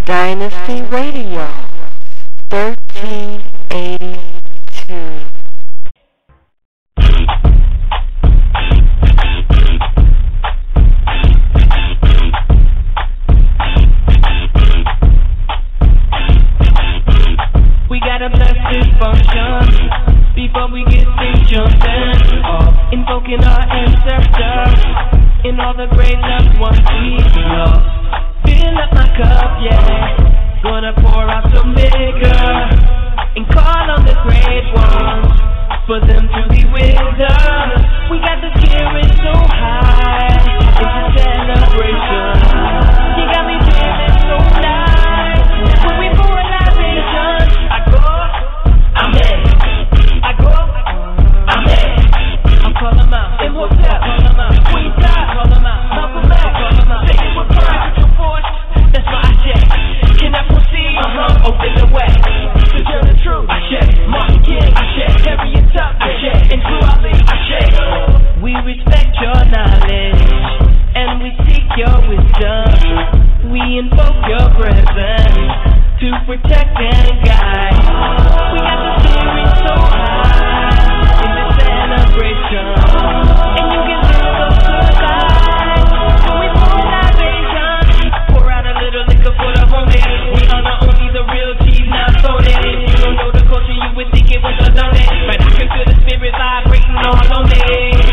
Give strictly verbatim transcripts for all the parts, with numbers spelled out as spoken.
Dynasty Radio, thirteen eighty-two. We gotta bless this function before we get things jumping off, invoking our ancestors and all the great loved ones we love. Fill up my cup, yeah. Gonna pour out some liquor and call on the great ones for them to be with us. We got the spirit so high, it's a celebration. You got me feeling so nice. When we pour a libation, I go, I'm in. I go, I'm in. I'm calling out. And what's up? Call them out. We die. Call them out. Malcolm X. Call them out. Say it with pride. That's my check. Can I proceed? Uh-huh. Open the way. To tell the truth. I check. Martin King. I check. Harriet Tubman. I check. And Drew Ali. I check. We respect your knowledge and we seek your wisdom. We invoke your presence to protect and guide. We got the spirit so high in this celebration, and you can live those good lives. When we pour libation, pour out a little liquor for the homies. We honor only the real G's, not phony. If you don't know the culture, you would think it was a donate. But I can feel the spirit vibrating all on me.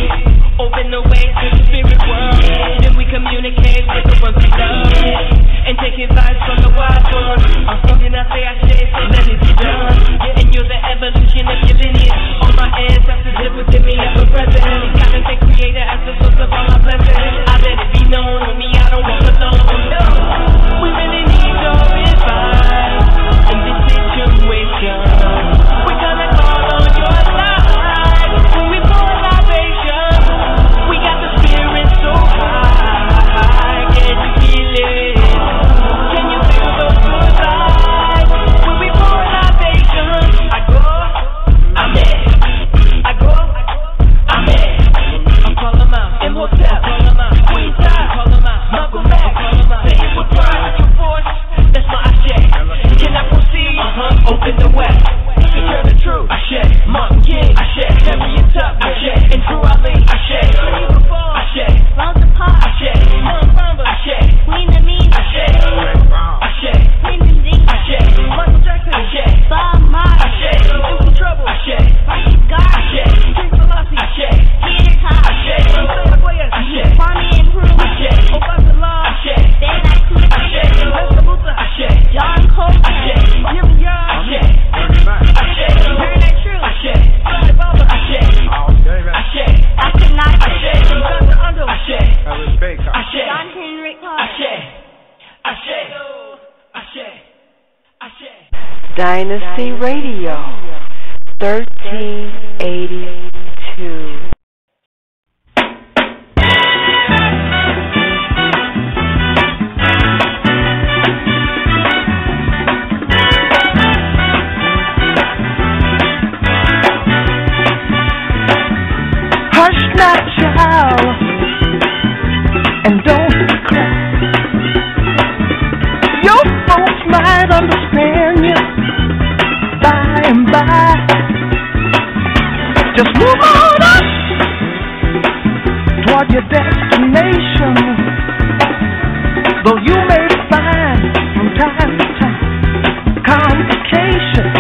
Open the way to the spirit world. Then we communicate with the ones we love and take advice from the wise ones. And then I say I say, so let it be done. And you're the evolution of your lineage. All my ancestors live within me ever present. God has been created as the source of all my blessings. I let it be known on me, I don't walk alone. No. We really need your advice in this situation. We're gonna call on your life when we pour libation. We got the spirit so high, can you feel it? Can you feel those good vibes when we pour libation? I go, I'm in. I go, I'm in. I'm calling out. Imhotep, call them out. Queen Side, call them out. Malcolm X, call them out. Say it with pride, your force. That's my Ashe. Can I proceed? Uh-huh. Open the way. To tell the truth. Ashe. Martin King. Ashe. Harriet Tubman. Ashe. And Drew Ali. Ashe. Ashe. Rosa Parks. Ashe. Ashe. Queen Amin. Ashe. Ashe. Queen Ndinga. Ashe. Michael Jackson. Ashe. Bob Marley. Ashe. Into trouble. Ashe. Frankie Garth. Ashe. King Selassie. Ashe. Peter Tosh. Ashe. Ashe. Kwame Nkrumah. Ashe. Obasanjo. Ashe. Fela Kuti. Ashe. Lester Butler. Ashe. John Coltrane. Ashe. Jim Young. Ashe. Ashe. Heard that true. Ashe. Fly Baba. Ashe. Ashe. Doctor Nazi. Ashe. Doctor Undo. Ashe. Ashe. John Henry Clark. Ashe. Ashe. Ashe. Ashe. Dynasty Radio, thirteen eighty-two. Hush not, child, and don't cry. Your folks might understand you by and by. Just move on up toward your destination. Though you may find from time to time complications.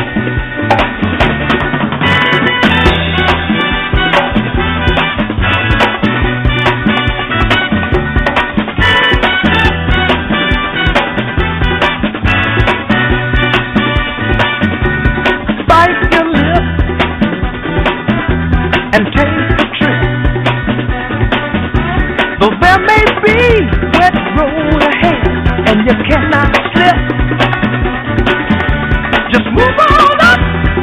And take the trip. Though there may be wet road ahead and you cannot slip, just move on up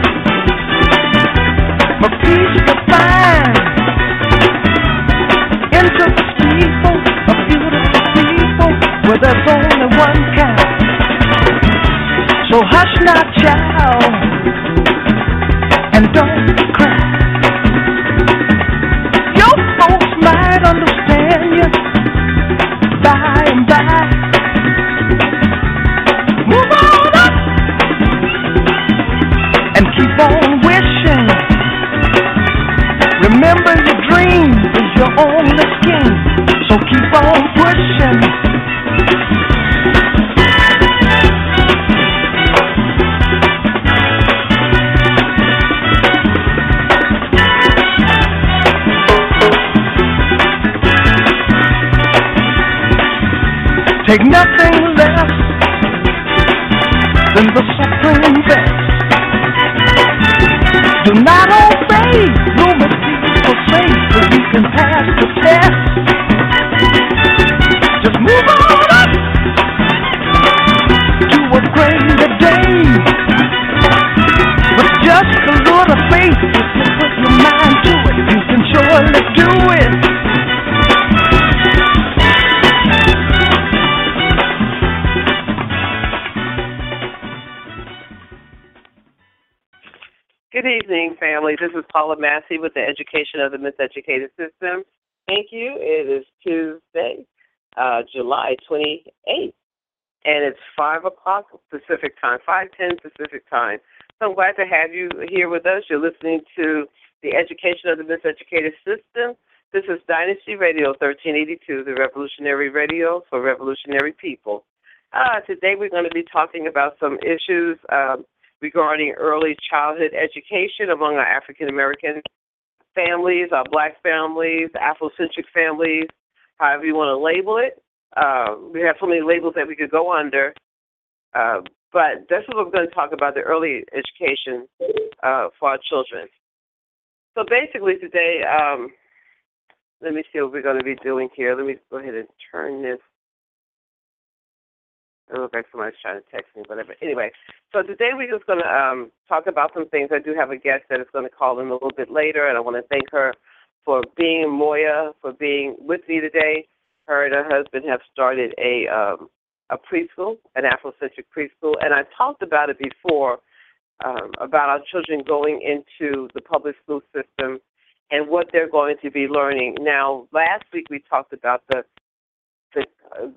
for peace to find into the steeple of beautiful people where there's only one kind. So hush not, child, and don't cry. Might understand you by and by. and keep on wishing. Remember your dream is your only scheme, so keep on pushing. Take nothing less than the supreme best. Do not obey rumors people say, but you can pass the test. Just move on up to a greater day. With just a little faith, if you put your mind to it, you can surely do it. Good evening, family. This is Paula Massey with the Education of the Miseducated System. Thank you. It is Tuesday, uh, July twenty-eighth, and it's five o'clock Pacific time, five ten Pacific time. So I'm glad to have you here with us. You're listening to the Education of the Miseducated System. This is Dynasty Radio thirteen eighty-two, the revolutionary radio for revolutionary people. Uh, today we're going to be talking about some issues um, regarding early childhood education among our African-American families, our black families, Afrocentric families, however you want to label it. Uh, we have so many labels that we could go under, uh, but that's what we're going to talk about, the early education uh, for our children. So basically today, um, let me see what we're going to be doing here. Let me go ahead and turn this. It looks like somebody's trying to text me, whatever. Anyway, so today we're just going to um, talk about some things. I do have a guest that is going to call in a little bit later, and I want to thank her for being, Moya, for being with me today. Her and her husband have started a um, a preschool, an Afrocentric preschool, and I talked about it before, um, about our children going into the public school system and what they're going to be learning. Now, last week we talked about the the,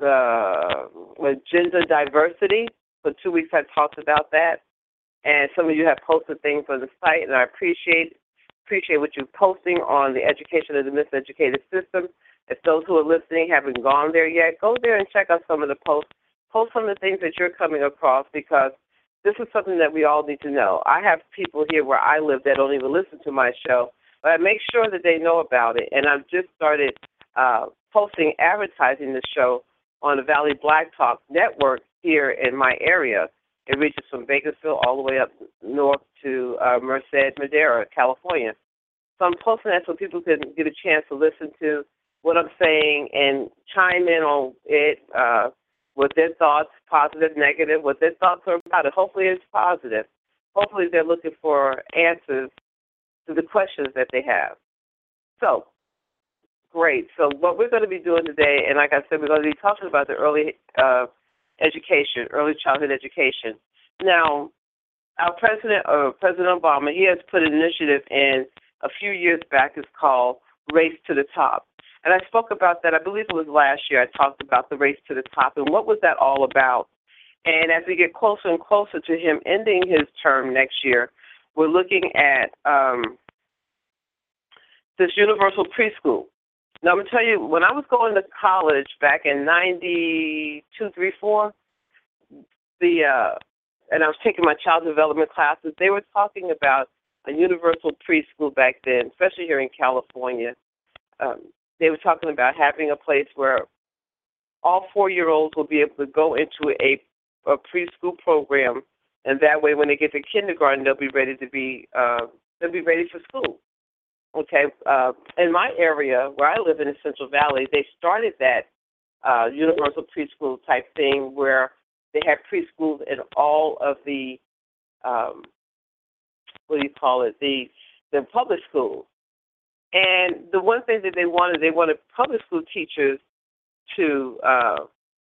the gender diversity. For two weeks I talked about that, and some of you have posted things on the site, and I appreciate appreciate what you're posting on the Education of the Miseducated System. If those who are listening haven't gone there yet, go there and check out some of the posts. Post some of the things that you're coming across, because this is something that we all need to know. I have people here where I live that don't even listen to my show, but I make sure that they know about it, and I've just started uh, posting, advertising the show on the Valley Black Talk Network here in my area. It reaches from Bakersfield all the way up north to uh, Merced, Madera, California. So I'm posting that so people can get a chance to listen to what I'm saying and chime in on it, uh, with their thoughts, positive, negative, what their thoughts are about it. Hopefully it's positive. Hopefully they're looking for answers to the questions that they have. So, great. So what we're going to be doing today, and like I said, we're going to be talking about the early uh, education, early childhood education. Now, our president, uh, President Obama, he has put an initiative in a few years back. It's called Race to the Top. And I spoke about that, I believe it was last year. I talked about the Race to the Top and what was that all about. And as we get closer and closer to him ending his term next year, we're looking at um, this universal preschool. Now, I'm going to tell you, when I was going to college back in ninety-two, three, four, the, uh, and I was taking my child development classes, they were talking about a universal preschool back then, especially here in California. Um, they were talking about having a place where all four-year-olds will be able to go into a, a preschool program, and that way when they get to kindergarten, they'll be ready to be uh, they'll be ready for school. Okay, uh, in my area where I live in the Central Valley, they started that uh, universal preschool type thing where they had preschools in all of the um, what do you call it, the the public schools. And the one thing that they wanted, they wanted public school teachers to, uh,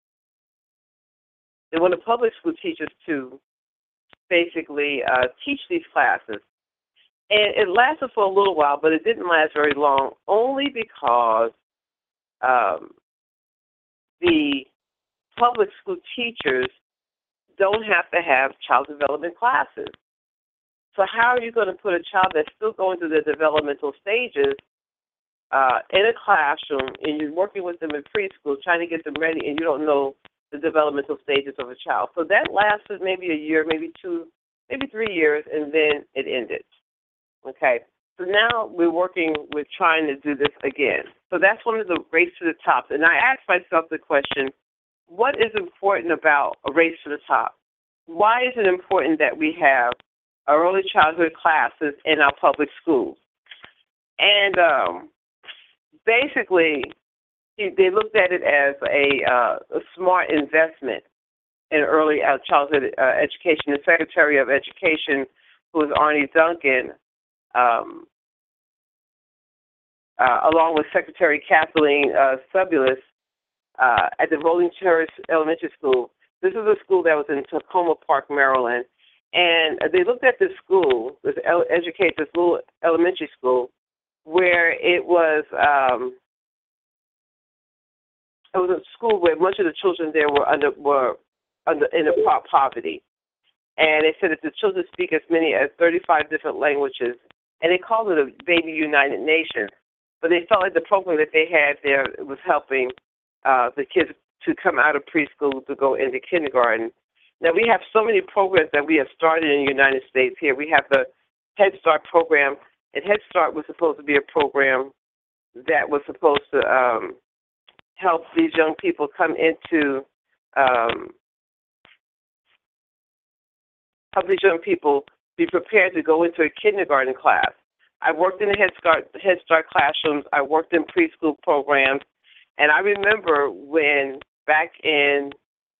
they wanted public school teachers to basically uh, teach these classes. And it lasted for a little while, but it didn't last very long, only because um, the public school teachers don't have to have child development classes. So how are you going to put a child that's still going through the developmental stages uh, in a classroom, and you're working with them in preschool, trying to get them ready, and you don't know the developmental stages of a child? So that lasted maybe a year, maybe two, maybe three years, and then it ended. Okay. So now we're working with trying to do this again. So that's one of the race to the top. And I asked myself the question, what is important about a race to the top? Why is it important that we have early childhood classes in our public schools? And um, basically, they looked at it as a, uh, a smart investment in early childhood uh, education. The Secretary of Education, who is Arne Duncan, um, uh, along with Secretary Kathleen uh, Sebelius uh, at the Rolling Terrace Elementary School. This is a school that was in Tacoma Park, Maryland. And they looked at this school, this educate this little elementary school, where it was um, it was a school where much of the children there were under were under in the poverty, and they said that the children speak as many as thirty-five different languages, and they called it a Baby United Nations. But they felt like the program that they had there was helping uh, the kids to come out of preschool to go into kindergarten. Now, we have so many programs that we have started in the United States here. We have the Head Start program, and Head Start was supposed to be a program that was supposed to um, help these young people come into, um, help these young people be prepared to go into a kindergarten class. I worked in the Head Start, Head Start classrooms. I worked in preschool programs. And I remember when back in,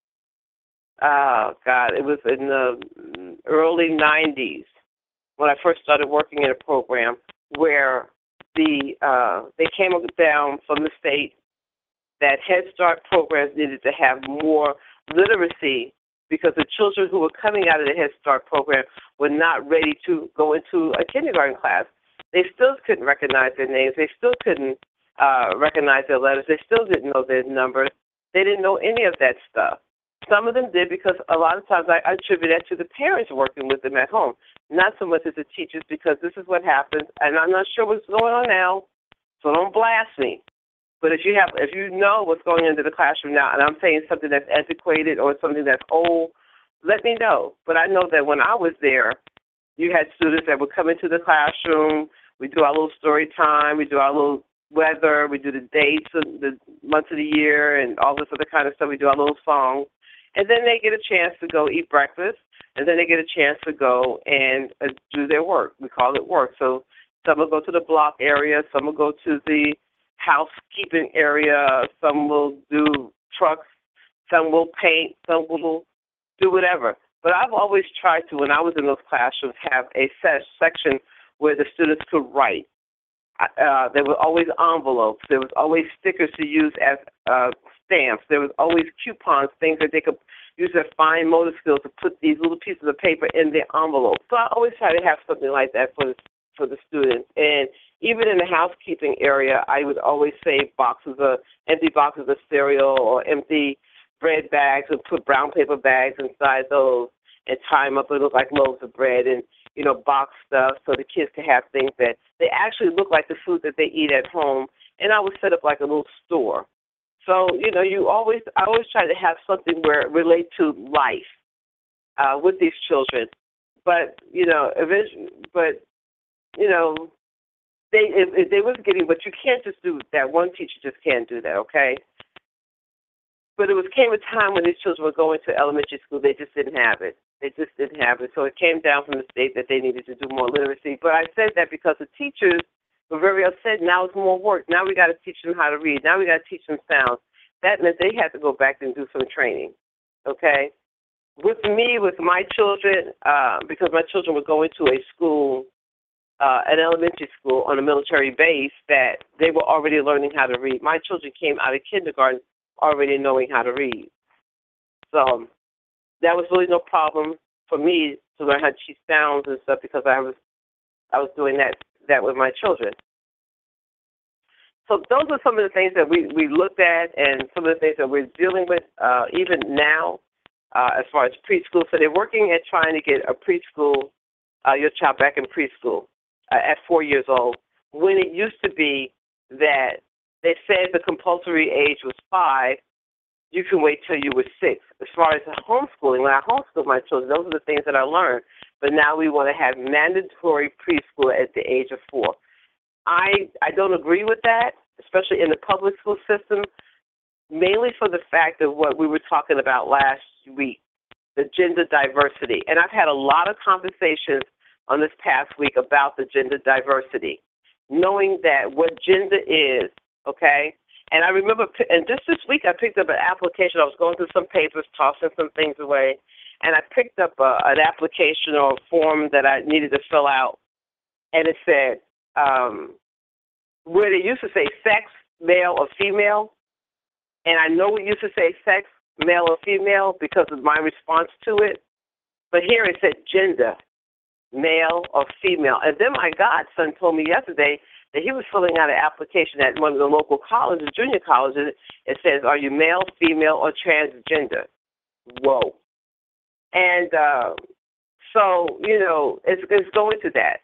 oh, God, it was in the early nineties when I first started working in a program where the uh, they came down from the state that Head Start programs needed to have more literacy because the children who were coming out of the Head Start program were not ready to go into a kindergarten class. They still couldn't recognize their names. They still couldn't uh, recognize their letters. They still didn't know their numbers. They didn't know any of that stuff. Some of them did because a lot of times I attribute that to the parents working with them at home, not so much as the teachers, because this is what happens, and I'm not sure what's going on now, so don't blast me. But if you have, if you know what's going into the classroom now, and I'm saying something that's antiquated or something that's old, let me know. But I know that when I was there, you had students that would come into the classroom. We do our little story time. We do our little weather. We do the dates and the months of the year and all this other kind of stuff. We do our little songs. And then they get a chance to go eat breakfast, and then they get a chance to go and uh, do their work. We call it work. So some will go to the block area. Some will go to the housekeeping area. Some will do trucks. Some will paint. Some will do whatever. But I've always tried to, when I was in those classrooms, have a set section where the students could write. Uh, there were always envelopes. There was always stickers to use as uh, stamps. There was always coupons, things that they could use their fine motor skills to put these little pieces of paper in their envelope. So I always try to have something like that for the, for the students. And even in the housekeeping area, I would always save boxes of, empty boxes of cereal or empty bread bags and put brown paper bags inside those and tie them up and look like loaves of bread and, you know, box stuff so the kids can have things that they actually look like the food that they eat at home. And I would set up like a little store. So, you know, you always, I always try to have something where it relates to life uh, with these children. But, you know, eventually, but, you know, they, if, if they was getting, but you can't just do that. One teacher just can't do that, okay? But it was came a time when these children were going to elementary school, they just didn't have it. They just didn't have it. So it came down from the state that they needed to do more literacy. But I said that because the teachers were very upset. Now it's more work. Now we got to teach them how to read. Now we got to teach them sounds. That meant they had to go back and do some training, okay? With me, with my children, uh, because my children were going to a school, uh, an elementary school on a military base, that they were already learning how to read. My children came out of kindergarten already knowing how to read. So that was really no problem for me to learn how to teach sounds and stuff because I was I was doing that that with my children. So those are some of the things that we, we looked at and some of the things that we're dealing with uh, even now uh, as far as preschool. So they're working at trying to get a preschool uh, your child back in preschool uh, at four years old, when it used to be that they said the compulsory age was five, you can wait till you were six. As far as homeschooling, when I homeschooled my children, those are the things that I learned. But now we want to have mandatory preschool at the age of four. I I don't agree with that, especially in the public school system, mainly for the fact of what we were talking about last week, the gender diversity. And I've had a lot of conversations on this past week about the gender diversity, knowing that what gender is, okay? And I remember, and just this week I picked up an application. I was going through some papers, tossing some things away, and I picked up a, an application or a form that I needed to fill out, and it said, um, where they used to say sex, male or female, and I know we used to say sex, male or female because of my response to it, but here it said gender, male or female. And then my godson told me yesterday that he was filling out an application at one of the local colleges, junior colleges. It says, are you male, female, or transgender? Whoa. And uh, so, you know, it's, it's going to that.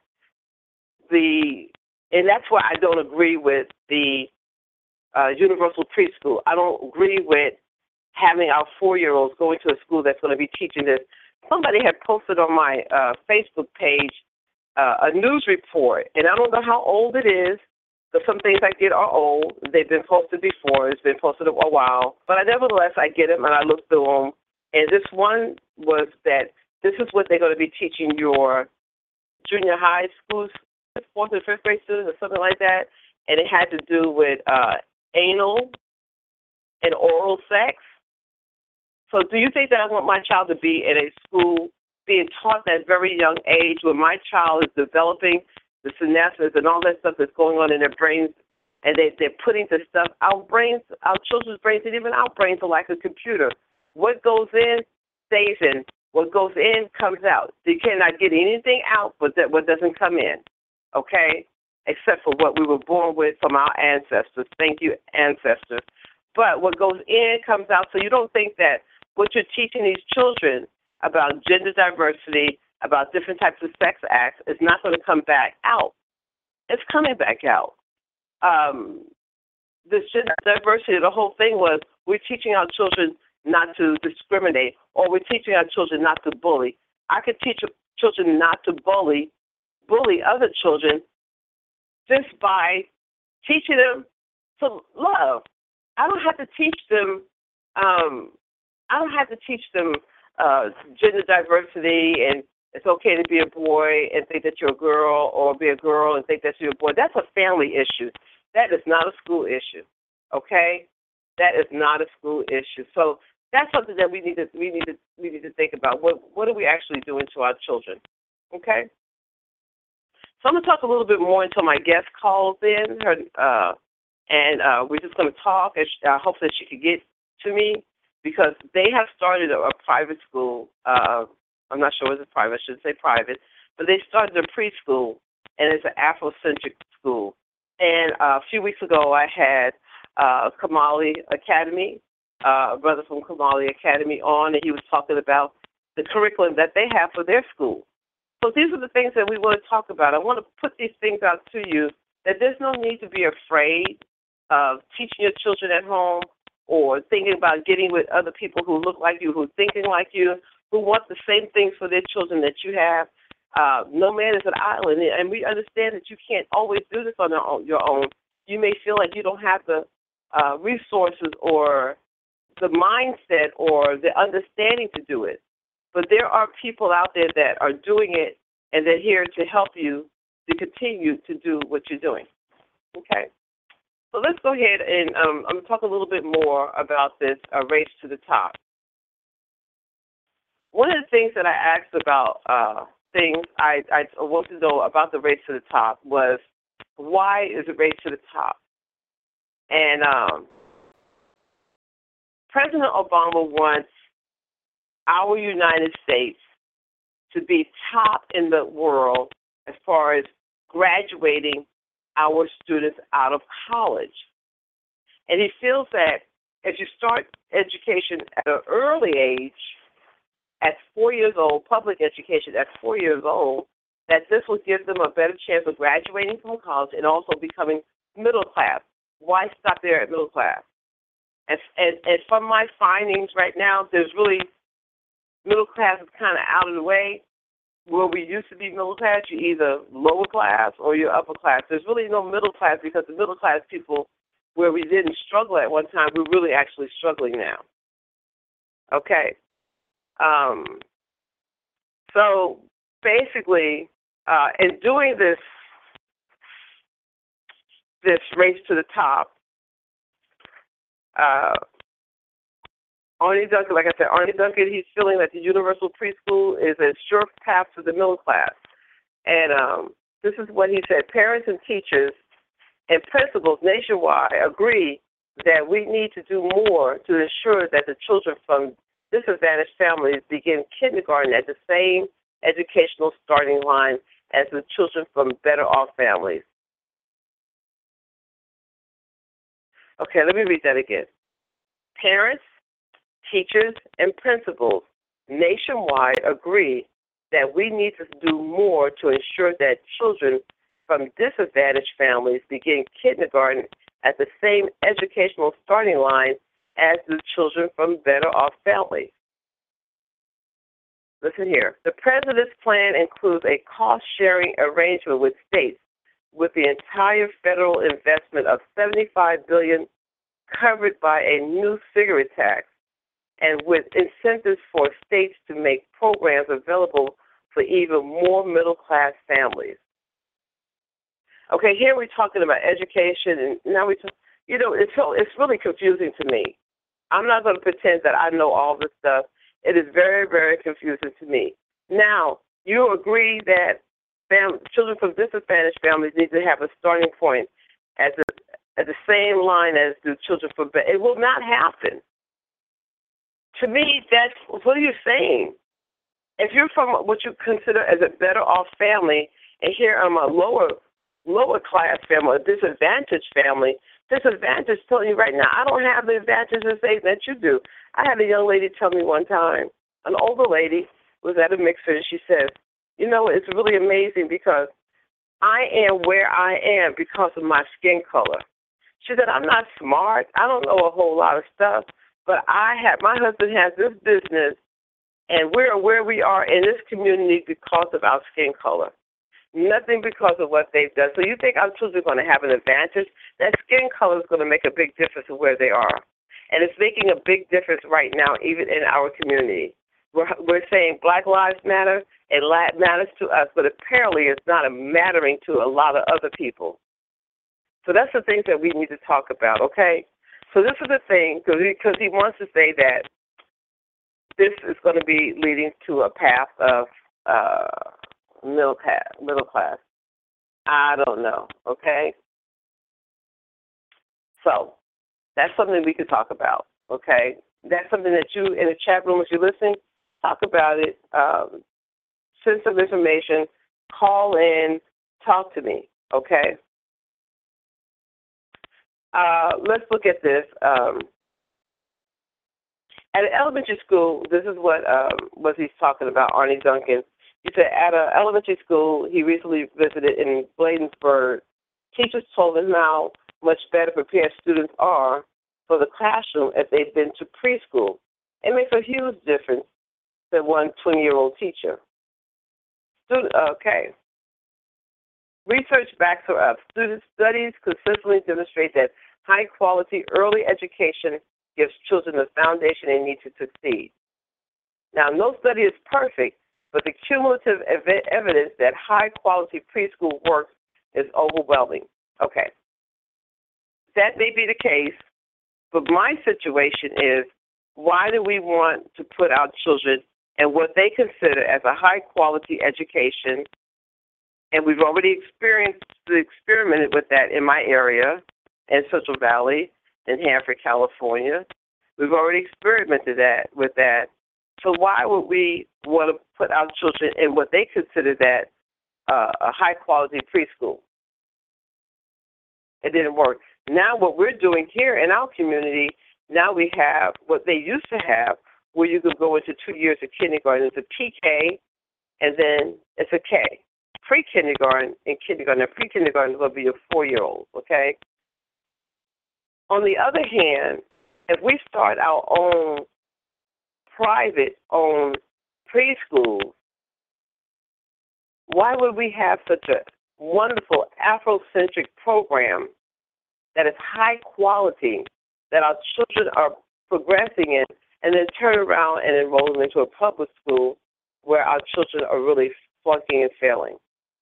The And that's why I don't agree with the uh, universal preschool. I don't agree with having our four-year-olds going to a school that's going to be teaching this. Somebody had posted on my uh, Facebook page uh, a news report, and I don't know how old it is, because some things I get are old. They've been posted before. It's been posted a while. But I, nevertheless, I get them, and I look through them. And this one was that this is what they're going to be teaching your junior high schools, fourth and fifth grade students or something like that, and it had to do with uh, anal and oral sex. So do you think that I want my child to be in a school being taught at a very young age when my child is developing the synapses and all that stuff that's going on in their brains, and they, they're putting the stuff, our brains, our children's brains, and even our brains are like a computer. What goes in stays in. What goes in comes out. You cannot get anything out but that what doesn't come in. Okay, except for what we were born with from our ancestors. Thank you, ancestors. But what goes in comes out, so you don't think that what you're teaching these children about gender diversity, about different types of sex acts, is not going to come back out. It's coming back out. Um, this gender diversity, the whole thing was we're teaching our children not to discriminate, or we're teaching our children not to bully. I could teach children not to bully bully other children just by teaching them to love. I don't have to teach them. Um, I don't have to teach them uh, gender diversity and it's okay to be a boy and think that you're a girl, or be a girl and think that you're a boy. That's a family issue. That is not a school issue. Okay, that is not a school issue. So that's something that we need to we need to we need to think about. What what are we actually doing to our children? Okay. So I'm going to talk a little bit more until my guest calls in, her, uh, and uh, we're just going to talk, and uh, hopefully she could get to me, because they have started a, a private school. Uh, I'm not sure if it's private. I shouldn't say private, but they started a preschool, and it's an Afrocentric school. And uh, a few weeks ago, I had uh, Kamali Academy, uh, a brother from Kamali Academy on, and he was talking about the curriculum that they have for their school. So these are the things that we want to talk about. I want to put these things out to you, that there's no need to be afraid of teaching your children at home, or thinking about getting with other people who look like you, who are thinking like you, who want the same things for their children that you have. Uh, no man is an island, and we understand that you can't always do this on your own. You may feel like you don't have the uh, resources or the mindset or the understanding to do it. But there are people out there that are doing it, and they're here to help you to continue to do what you're doing. Okay? So let's go ahead and um, I'm going to talk a little bit more about this uh, race to the top. One of the things that I asked about uh, things I, I wanted to know about the race to the top was, why is it race to the top? And um, President Obama wants our United States to be top in the world as far as graduating our students out of college. And he feels that if you start education at an early age, at four years old, public education at four years old, that this will give them a better chance of graduating from college and also becoming middle class. Why stop there at middle class? And, and, and from my findings right now, there's really, middle class is kind of out of the way. Where we used to be middle class, you're either lower class or you're upper class. There's really no middle class because the middle class people, where we didn't struggle at one time, we're really actually struggling now. Okay. Um, so basically, uh, in doing this this race to the top, uh, Arnie Duncan, like I said, Arnie Duncan, he's feeling that the universal preschool is a sure path to the middle class. And um, this is what he said. Parents and teachers and principals nationwide agree that we need to do more to ensure that the children from disadvantaged families begin kindergarten at the same educational starting line as the children from better off families. Okay, let me read that again. Parents, teachers, and principals nationwide agree that we need to do more to ensure that children from disadvantaged families begin kindergarten at the same educational starting line as the children from better off families. Listen here. The President's plan includes a cost-sharing arrangement with states with the entire federal investment of seventy-five billion dollars covered by a new cigarette tax and with incentives for states to make programs available for even more middle-class families. Okay, here we're talking about education, and now we, talk, you know, it's so, it's really confusing to me. I'm not going to pretend that I know all this stuff. It is very, very confusing to me. Now, you agree that fam- children from disadvantaged families need to have a starting point at the at the same line as the children from better. It will not happen. To me, that's what are you saying? If you're from what you consider as a better off family, and here I'm a lower lower class family, a disadvantaged family, disadvantaged telling you right now, I don't have the advantages that you do. I had a young lady tell me one time, an older lady was at a mixer, and she said, you know, it's really amazing because I am where I am because of my skin color. She said, I'm not smart. I don't know a whole lot of stuff, but I have, my husband has this business, and we're where we are in this community because of our skin color. Nothing because of what they've done. So you think our children are going to have an advantage? That skin color is going to make a big difference in where they are. And it's making a big difference right now, even in our community. We're, we're saying Black Lives Matter, it matters to us, but apparently it's not mattering to a lot of other people. So that's the things that we need to talk about, okay? So this is the thing, because he, he wants to say that this is going to be leading to a path of uh, middle class, middle class. I don't know, okay? So that's something we could talk about, okay? That's something that you, in the chat room, if you're listening, talk about it. Um, send some information. Call in. Talk to me, okay? Uh, let's look at this. Um, at an elementary school, this is what um, what he's talking about, Arnie Duncan. He said at an elementary school he recently visited in Bladensburg, teachers told him how much better prepared students are for the classroom if they've been to preschool. It makes a huge difference than one twenty-year-old teacher. Student, okay. Research backs her up. Student studies consistently demonstrate that high-quality early education gives children the foundation they need to succeed. Now, no study is perfect, but the cumulative ev- evidence that high-quality preschool works is overwhelming. Okay. That may be the case, but my situation is, why do we want to put our children in what they consider as a high-quality education? And we've already experienced, experimented with that in my area, in Central Valley, in Hanford, California. We've already experimented that with that. So why would we want to put our children in what they consider that uh, a high-quality preschool? It didn't work. Now what we're doing here in our community, now we have what they used to have, where you could go into two years of kindergarten. It's a P K, and then it's a K. pre-kindergarten and kindergarten. Now, pre-kindergarten is going to be your four-year-olds, okay? On the other hand, if we start our own private-owned preschool, why would we have such a wonderful Afrocentric program that is high quality, that our children are progressing in, and then turn around and enroll them into a public school where our children are really flunking and failing?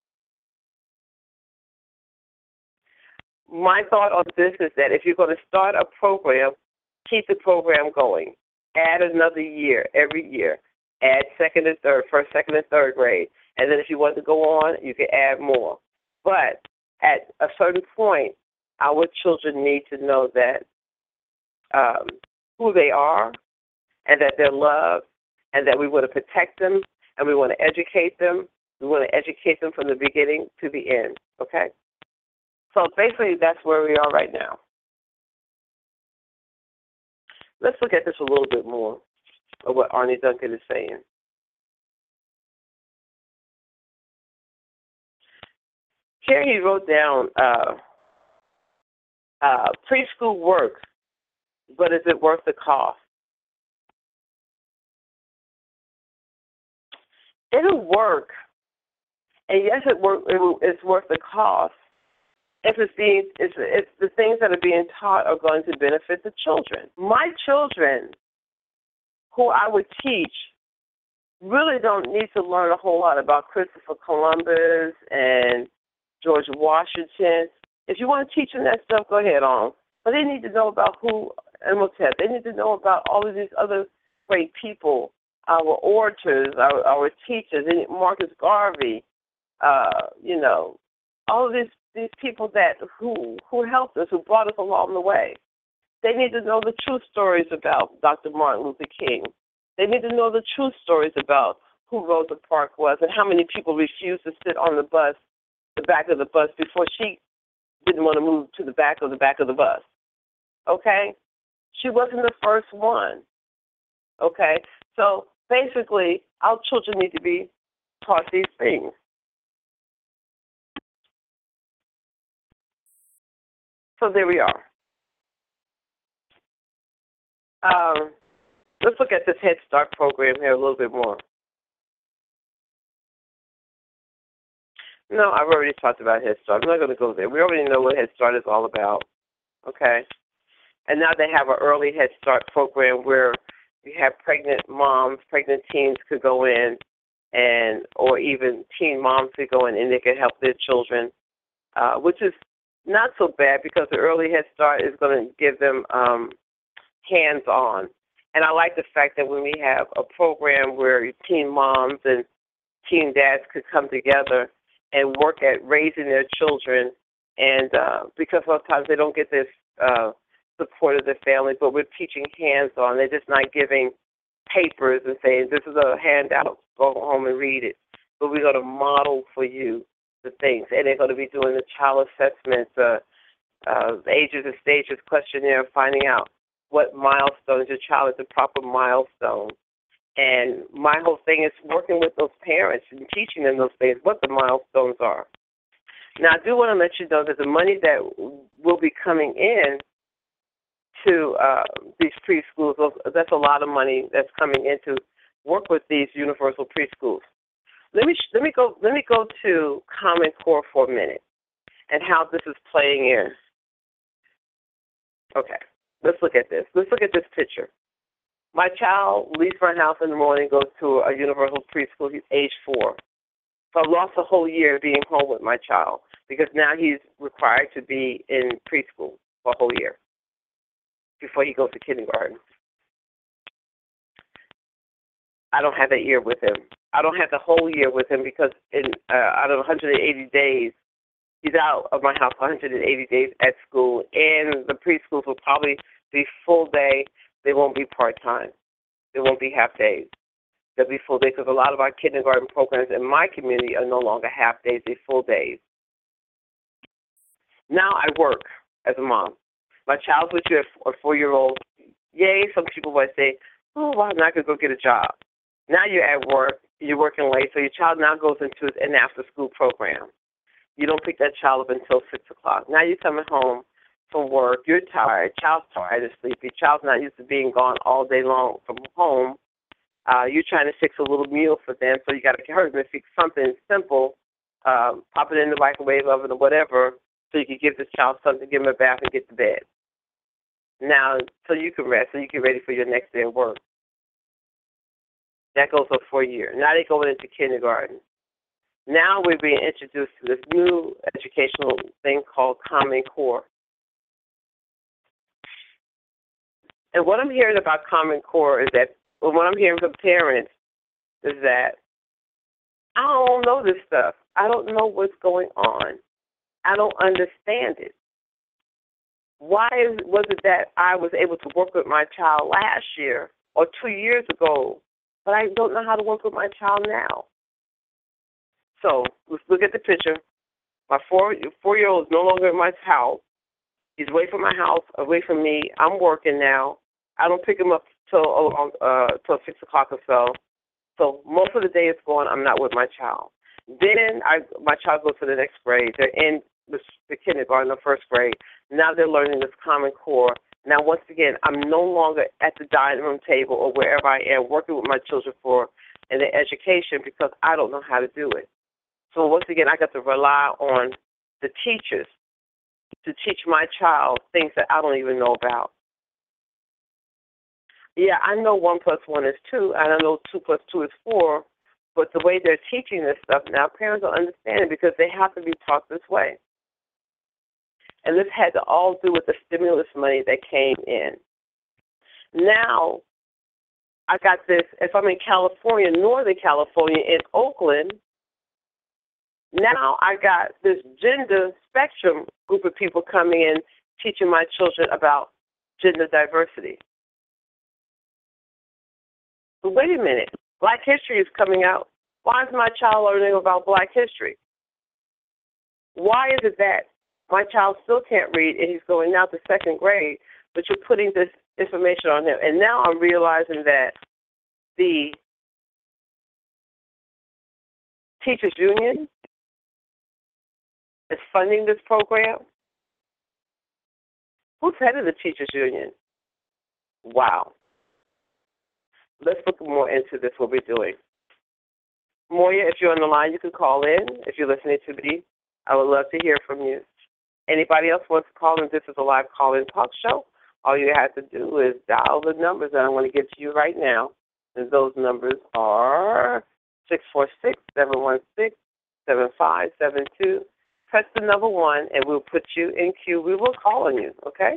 My thought on this is that if you're going to start a program, keep the program going. Add another year every year. Add second and third, first, second, and third grade. And then if you want to go on, you can add more. But at a certain point, our children need to know that um, who they are and that they're loved and that we want to protect them and we want to educate them. We want to educate them from the beginning to the end, okay? So basically, that's where we are right now. Let's look at this a little bit more of what Arne Duncan is saying. Here he wrote down, uh, uh, preschool works, but is it worth the cost? It'll work, and yes, it work, it will, it's worth the cost if it's being, it's, it's the things that are being taught are going to benefit the children. My children, who I would teach, really don't need to learn a whole lot about Christopher Columbus and George Washington. If you want to teach them that stuff, go ahead on. But they need to know about who Imhotep. They need to know about all of these other great people, our orators, our, our teachers, Marcus Garvey, uh, you know, all of these these people that who who helped us, who brought us along the way. They need to know the true stories about Doctor Martin Luther King. They need to know the true stories about who Rosa Parks was and how many people refused to sit on the bus, the back of the bus, before she didn't want to move to the back of the back of the bus. Okay? She wasn't the first one. Okay? So basically, our children need to be taught these things. So there we are. Um, let's look at this Head Start program here a little bit more. No, I've already talked about Head Start. I'm not going to go there. We already know what Head Start is all about. Okay? And now they have an early Head Start program where you have pregnant moms, pregnant teens could go in, and or even teen moms could go in and they could help their children, uh, which is not so bad because the early Head Start is going to give them um, hands-on. And I like the fact that when we have a program where teen moms and teen dads could come together and work at raising their children, and uh, because sometimes they don't get this uh, support of their family, but we're teaching hands-on. They're just not giving papers and saying, this is a handout, go home and read it. But we're going to model for you the things, and they're going to be doing the child assessments, uh, uh, ages and stages questionnaire, finding out what milestones your child is, the proper milestone. And my whole thing is working with those parents and teaching them those things, what the milestones are. Now, I do want to let you know that the money that will be coming in to uh, these preschools, that's a lot of money that's coming in to work with these universal preschools. Let me let me go let me go to Common Core for a minute and how this is playing in. Okay, let's look at this. Let's look at this picture. My child leaves my house in the morning, goes to a universal preschool. He's age four. So I lost a whole year being home with my child because now he's required to be in preschool for a whole year before he goes to kindergarten. I don't have that year with him. I don't have the whole year with him because in uh, out of one hundred eighty days, he's out of my house one hundred eighty days at school, and the preschools will probably be full day. They won't be part-time. They won't be half days. They'll be full day because a lot of our kindergarten programs in my community are no longer half days, they're full days. Now I work as a mom. My child's with you, a four-year-old. Yay, some people might say, oh, well, I'm not going to go get a job. Now you're at work, you're working late, so your child now goes into an after-school program. You don't pick that child up until six o'clock. Now you're coming home from work. You're tired. Child's tired and sleepy. Child's not used to being gone all day long from home. Uh, you're trying to fix a little meal for them, so you got to hurry them to fix something simple, um, pop it in the microwave oven or whatever, so you can give this child something, give them a bath, and get to bed. Now, so you can rest, so you get ready for your next day of work. That goes on for a year. Now they're going into kindergarten. Now we're being introduced to this new educational thing called Common Core. And what I'm hearing about Common Core is that, well, what I'm hearing from parents is that I don't know this stuff. I don't know what's going on. I don't understand it. Why is, was it that I was able to work with my child last year or two years ago, but I don't know how to work with my child now? So let's look at the picture. My four, four-year-old is no longer in my house. He's away from my house, away from me. I'm working now. I don't pick him up till uh, till six o'clock or so. So most of the day is gone. I'm not with my child. Then I, my child goes to the next grade. They're in the, the kindergarten or first grade. Now they're learning this Common Core. Now, once again, I'm no longer at the dining room table or wherever I am working with my children for in their education because I don't know how to do it. So once again, I got to rely on the teachers to teach my child things that I don't even know about. Yeah, I know one plus one is two, and I know two plus two is four, but the way they're teaching this stuff now, parents don't understand it because they have to be taught this way. And this had to all do with the stimulus money that came in. Now, I got this, if I'm in California, Northern California, in Oakland, now I got this gender spectrum group of people coming in teaching my children about gender diversity. But wait a minute, Black history is coming out. Why is my child learning about Black history? Why is it that my child still can't read and he's going now to second grade, but you're putting this information on him? And now I'm realizing that the Teachers Union is funding this program. Who's head of the Teachers Union? Wow. Let's look more into this, what we're doing. Moya, if you're on the line, you can call in. If you're listening to me, I would love to hear from you. Anybody else wants to call in? This is a live call-in talk show. All you have to do is dial the numbers that I'm going to give to you right now. And those numbers are six four six, seven one six, seven five seven two. Press the number one, and we'll put you in queue. We will call on you, okay?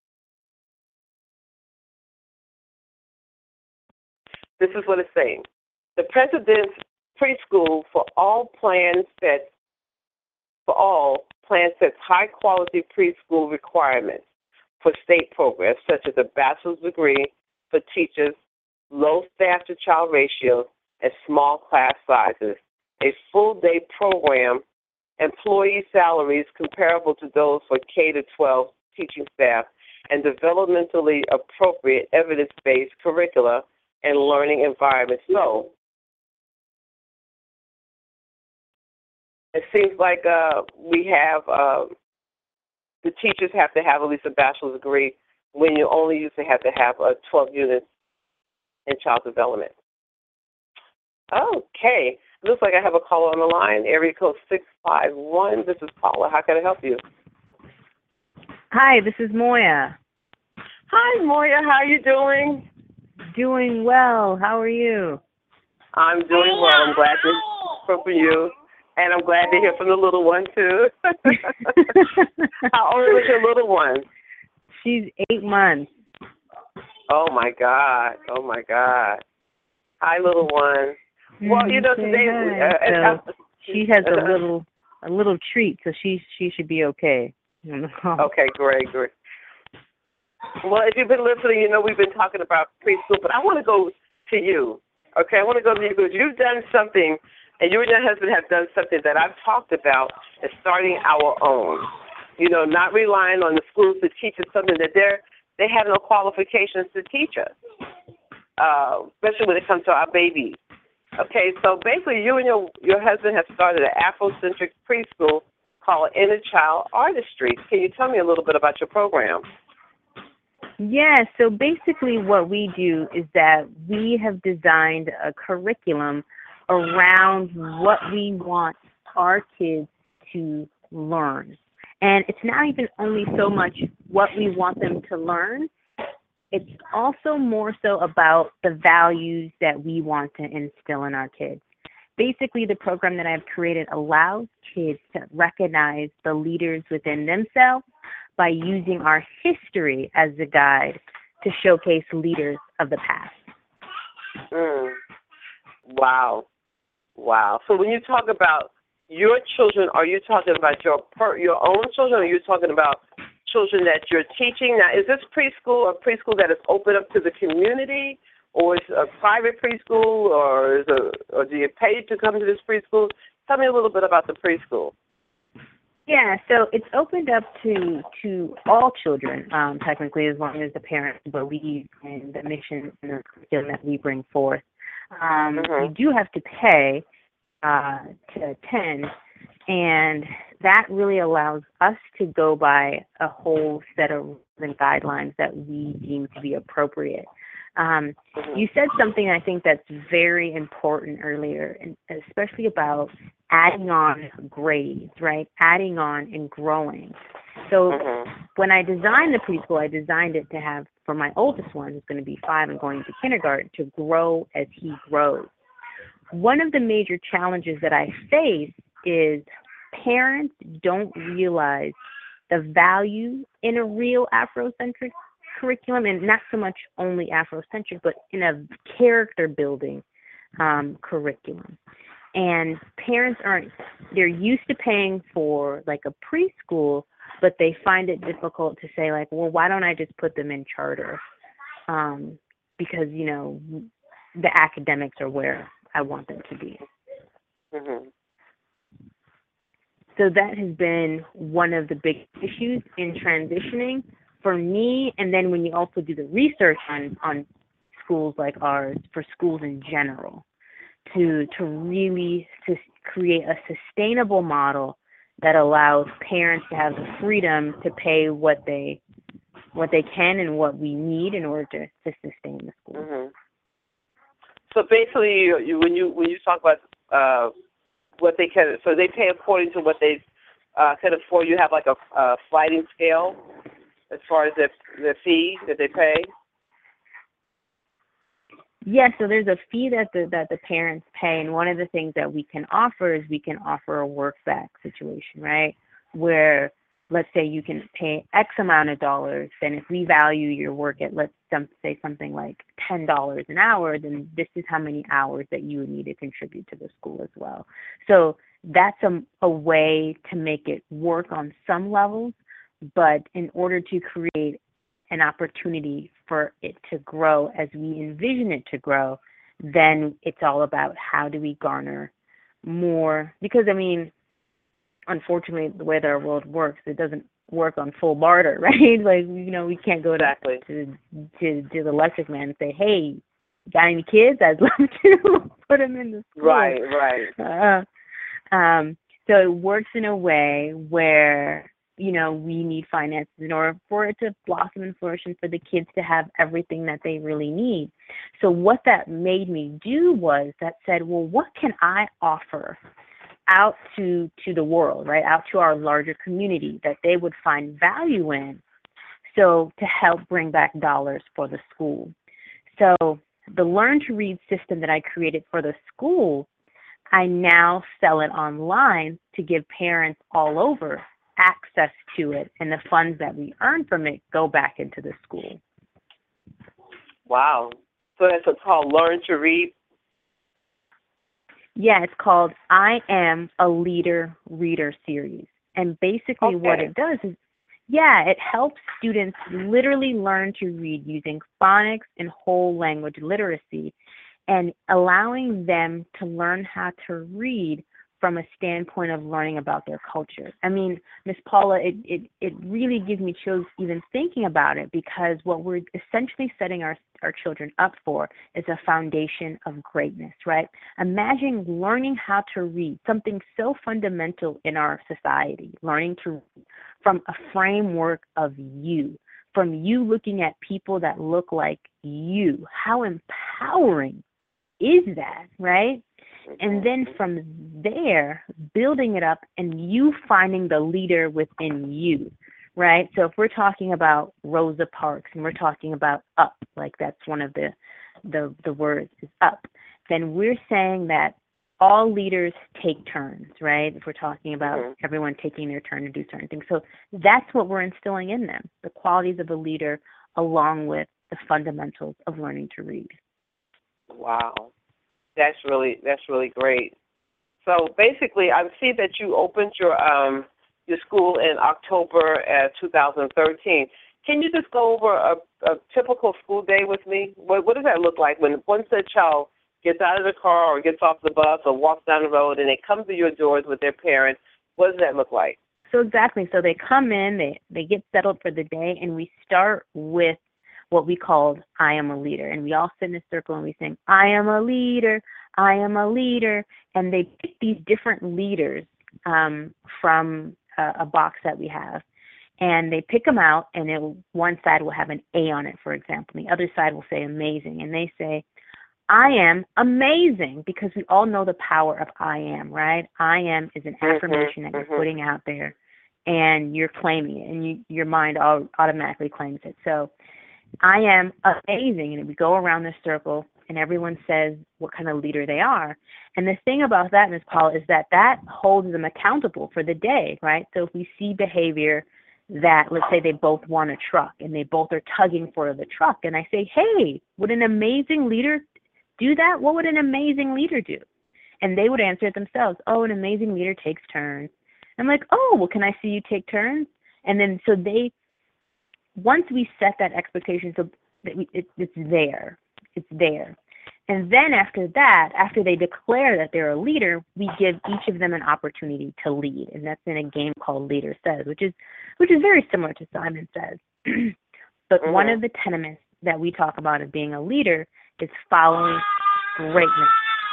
This is what it's saying. The President's preschool for all plans sets for all plans sets high quality preschool requirements for state programs such as a bachelor's degree for teachers, low staff to child ratios, and small class sizes, a full day program, employee salaries comparable to those for K to twelve teaching staff, and developmentally appropriate evidence-based curricula and learning environments. So it seems like uh, we have, uh, the teachers have to have at least a bachelor's degree when you only used to have to have uh, twelve units in child development. Okay. Looks like I have a caller on the line, area code six five one. This is Paula. How can I help you? Hi, this is Moya. Hi, Moya. How are you doing? Doing well. How are you? I'm doing well. I'm glad to hear from you. And I'm glad to hear from the little one, too. How old is your little one? She's eight months. Oh, my God. Oh, my God. Hi, little one. Well, you know, today... Uh, so she has a little a little treat, so she she should be okay. Okay, great, great. Well, if you've been listening, you know we've been talking about preschool, but I want to go to you, okay? I want to go to you because you've done something, and you and your husband have done something that I've talked about, is starting our own. You know, not relying on the schools to teach us something that they're, they have no qualifications to teach us, uh, especially when it comes to our babies. Okay, so basically, you and your your husband have started an Afrocentric preschool called Inner Child Artistry. Can you tell me a little bit about your program? Yeah, so basically what we do is that we have designed a curriculum around what we want our kids to learn. And it's not even only so much what we want them to learn, it's also more so about the values that we want to instill in our kids. Basically, the program that I've created allows kids to recognize the leaders within themselves by using our history as a guide to showcase leaders of the past. Mm. Wow. Wow. So when you talk about your children, are you talking about your per, your own children, or are you talking about children that you're teaching? Now, is this preschool a preschool that is open up to the community, or is it a private preschool, or is a, or do you pay to come to this preschool? Tell me a little bit about the preschool. Yeah, so it's opened up to to all children, um, technically, as long as the parents believe in the mission and the curriculum that we bring forth. Um, Mm-hmm. You do have to pay uh, to attend, and that really allows us to go by a whole set of rules and guidelines that we deem to be appropriate. Um, Mm-hmm. you said something I think that's very important earlier, and especially about adding on grades, right? Adding on and growing. So Mm-hmm. when I designed the preschool, I designed it to have, for my oldest one, who's going to be five and going to kindergarten, to grow as he grows. One of the major challenges that I face is parents don't realize the value in a real Afrocentric curriculum, and not so much only Afrocentric, but in a character building um, curriculum. And parents aren't, they're used to paying for like a preschool, but they find it difficult to say like, well, why don't I just put them in charter? Um, because, you know, the academics are where I want them to be. Mm-hmm. So that has been one of the big issues in transitioning for me. And then when you also do the research on, on schools like ours, for schools in general, to to really to create a sustainable model that allows parents to have the freedom to pay what they what they can and what we need in order to, to sustain the school. Mm-hmm. So basically, you, you, when you when you talk about uh, what they can, so they pay according to what they uh, can afford. You have like a, a sliding scale as far as the the fee that they pay. Yes, so there's a fee that the that the parents pay, and one of the things that we can offer is we can offer a work back situation, right? Where let's say you can pay X amount of dollars, then if we value your work at, let's say something like ten dollars an hour, then this is how many hours that you would need to contribute to the school as well. So that's a, a way to make it work on some levels, but in order to create an opportunity for it to grow as we envision it to grow, then it's all about how do we garner more, because I mean, unfortunately, the way that our world works, it doesn't work on full barter, right? Like, you know, we can't go Exactly. to to to the electric man and say, hey, got any kids? I'd love to put them in the school. Right, right. Uh, um, so it works in a way where, you know, we need finances in order for it to blossom and flourish and for the kids to have everything that they really need. So what that made me do was that said, well, what can I offer out to, to the world, right, out to our larger community that they would find value in, so to help bring back dollars for the school. So the Learn to Read system that I created for the school, I now sell it online to give parents all over access to it, and the funds that we earn from it go back into the school. Wow. So that's called Learn to Read? Yeah, it's called I Am a Leader Reader series. And basically okay. what it does is, yeah, it helps students literally learn to read using phonics and whole language literacy, and allowing them to learn how to read from a standpoint of learning about their culture. I mean, Miss Paula, it, it, it really gives me chills even thinking about it, because what we're essentially setting our, our children up for is a foundation of greatness, right? Imagine learning how to read, something so fundamental in our society, learning to read from a framework of you, from you looking at people that look like you. How empowering is that, right? And then from there, building it up and you finding the leader within you, right? So if we're talking about Rosa Parks and we're talking about up, like that's one of the, the, the words is up, then we're saying that all leaders take turns, right? If we're talking about mm-hmm. everyone taking their turn to do certain things. So that's what we're instilling in them, the qualities of a leader along with the fundamentals of learning to read. Wow. That's really that's really great. So basically, I see that you opened your um your school in October uh, two thousand thirteen. Can you just go over a, a typical school day with me? What, what does that look like when once a child gets out of the car or gets off the bus or walks down the road and they come to your doors with their parents? What does that look like? So exactly. So they come in, they they get settled for the day, and we start with what we called I Am a Leader. And we all sit in a circle and we sing, I am a leader, I am a leader. And they pick these different leaders um, from a, a box that we have. And they pick them out, and it will, one side will have an A on it, for example. The other side will say amazing. And they say, I am amazing, because we all know the power of I am, right? I am is an affirmation that you're putting out there, and you're claiming it, and you, your mind all, automatically claims it. So I am amazing. And we go around this circle and everyone says what kind of leader they are. And the thing about that, Miz Paula, is that that holds them accountable for the day, right? So if we see behavior that, let's say they both want a truck and they both are tugging for the truck, and I say, hey, would an amazing leader do that? What would an amazing leader do? And they would answer it themselves. Oh, an amazing leader takes turns. I'm like, oh, well, can I see you take turns? And then so they, once we set that expectation, so that we, it, it's there, it's there. And then after that, after they declare that they're a leader, we give each of them an opportunity to lead. And that's in a game called Leader Says, which is which is very similar to Simon Says. But mm-hmm. one of the tenements that we talk about of being a leader is following greatness.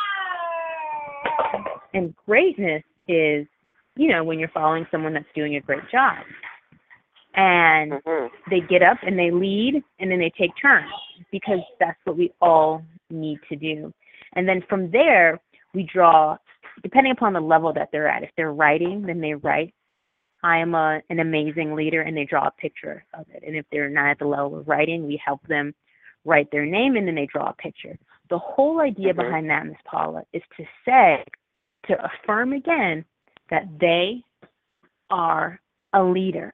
And greatness is, you know, when you're following someone that's doing a great job. And mm-hmm. they get up and they lead, and then they take turns, because that's what we all need to do. And then from there, we draw, depending upon the level that they're at. If they're writing, then they write, I am a, an amazing leader, and they draw a picture of it. And if they're not at the level of writing, we help them write their name, and then they draw a picture. The whole idea mm-hmm. behind that, Miz Paula, is to say, to affirm again, that they are a leader.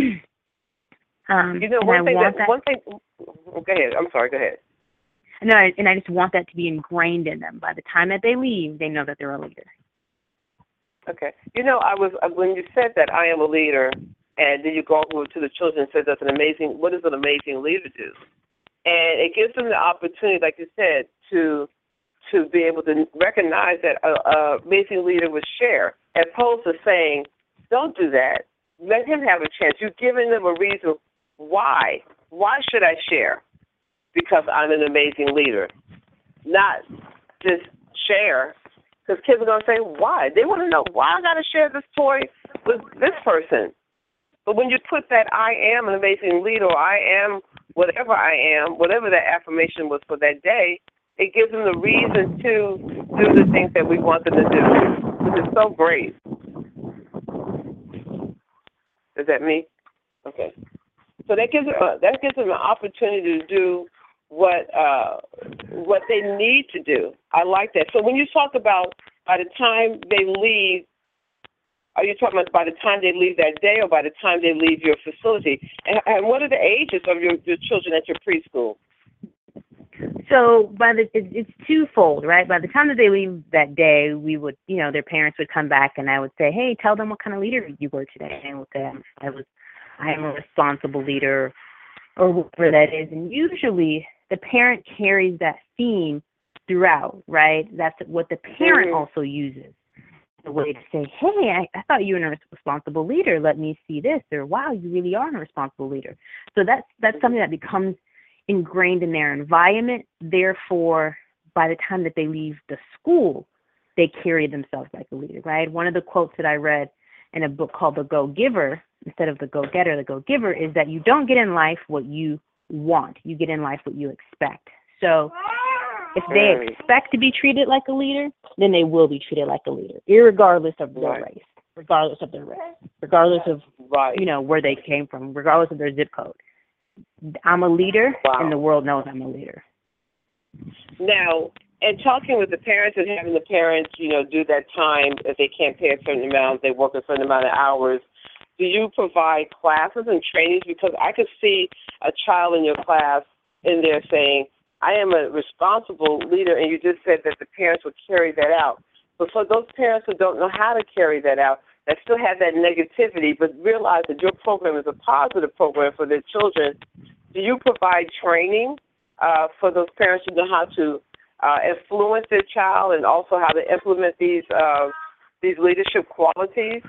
um, you know, one thing, that, that, one thing, go ahead, I'm sorry, go ahead. No, and I just want that to be ingrained in them. By the time that they leave, they know that they're a leader. Okay. You know, I was, when you said that I am a leader, and then you go over to the children and say that's an amazing, what does an amazing leader do? And it gives them the opportunity, like you said, to to be able to recognize that an amazing leader would share, as opposed to saying, don't do that. Let him have a chance. You're giving them a reason why. Why should I share? Because I'm an amazing leader. Not just share, because kids are going to say, why? They want to know, why I got to share this toy with this person? But when you put that I am an amazing leader, or I am whatever I am, whatever that affirmation was for that day, it gives them the reason to do the things that we want them to do, which is so great. Is that me? Okay. So that gives them a, that gives them an opportunity to do what uh, what they need to do. I like that. So when you talk about by the time they leave, are you talking about by the time they leave that day, or by the time they leave your facility? And, and what are the ages of your, your children at your preschool? So by the it, it's twofold, right? By the time that they leave that day, we would, you know, their parents would come back, and I would say, hey, tell them what kind of leader you were today. And I would say, I was, I am a responsible leader, or whatever that is. And usually the parent carries that theme throughout, right? That's what the parent mm-hmm. also uses. a way to say, hey, I, I thought you were a responsible leader. Let me see this. Or, wow, you really are a responsible leader. So that's that's something that becomes ingrained in their environment. Therefore, by the time that they leave the school, they carry themselves like a leader, right? One of the quotes that I read in a book called The Go-Giver, instead of The Go-Getter, The Go-Giver, is that you don't get in life what you want. You get in life what you expect. So if they expect to be treated like a leader, then they will be treated like a leader, irregardless of their right. race, regardless of their race, regardless of, right. you know, where they came from, regardless of their zip code. I'm a leader, wow. and the world knows I'm a leader. Now, and talking with the parents and having the parents, you know, do that time, if they can't pay a certain amount, they work a certain amount of hours, do you provide classes and trainings? Because I could see a child in your class in there saying, I am a responsible leader, and you just said that the parents would carry that out. But for those parents who don't know how to carry that out, that still have that negativity, but realize that your program is a positive program for their children, do you provide training uh, for those parents to know how to uh, influence their child and also how to implement these uh, these leadership qualities?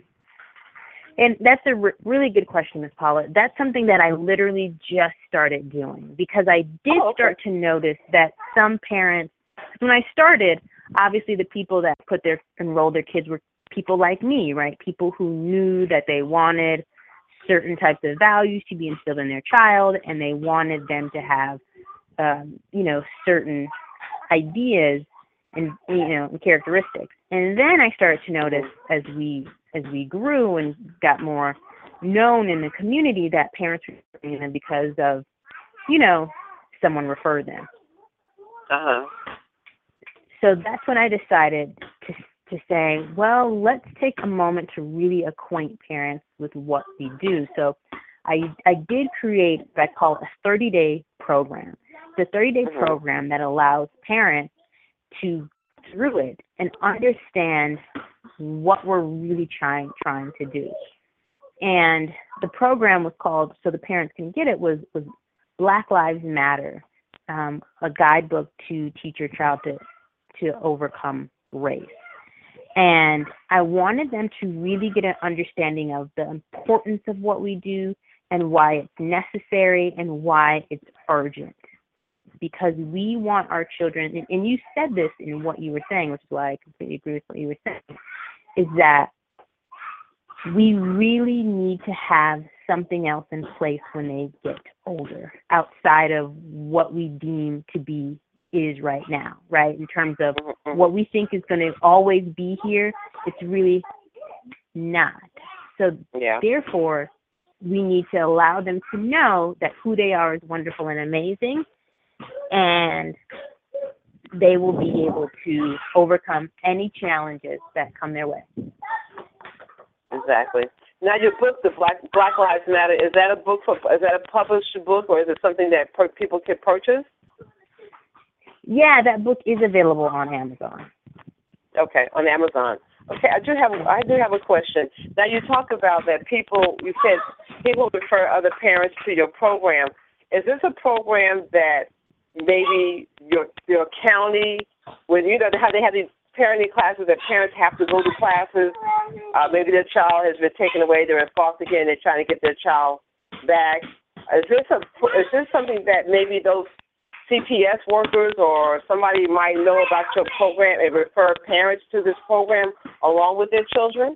And that's a re- really good question, Miz Paula. That's something that I literally just started doing because I did oh, okay. start to notice that some parents, when I started, obviously the people that put their enrolled their kids were people like me, right? People who knew that they wanted certain types of values to be instilled in their child, and they wanted them to have, um, you know, certain ideas and, you know, and characteristics. And then I started to notice as we as we grew and got more known in the community that parents were bringing them because of, you know, someone referred them. Uh-huh. So that's when I decided to to say, well, let's take a moment to really acquaint parents with what we do. So I I did create what I call a thirty-day program. It's a thirty-day mm-hmm. program that allows parents to through it and understand what we're really trying trying to do. And the program was called, so the parents can get it, was, was Black Lives Matter, um, a guidebook to teach your child to, to overcome race. And I wanted them to really get an understanding of the importance of what we do and why it's necessary and why it's urgent. Because we want our children, and, and you said this in what you were saying, which is why I completely agree with what you were saying, is that we really need to have something else in place when they get older, outside of what we deem to be is right now, right? In terms of what we think is going to always be here, it's really not. So yeah. therefore, we need to allow them to know that who they are is wonderful and amazing, and they will be able to overcome any challenges that come their way. Exactly. Now, your book, the Black Black Lives Matter, is that a book for? Is that a published book, or is it something that per, people can purchase? Yeah, that book is available on Amazon. Okay, on Amazon. Okay, I do have I do have a question. Now, you talk about that people. You said people refer other parents to your program. Is this a program that maybe your your county, when you know how they have these parenting classes that parents have to go to classes, uh, maybe their child has been taken away, they're in foster care, and they're trying to get their child back. Is this a is this something that maybe those C P S workers or somebody might know about your program and refer parents to this program along with their children?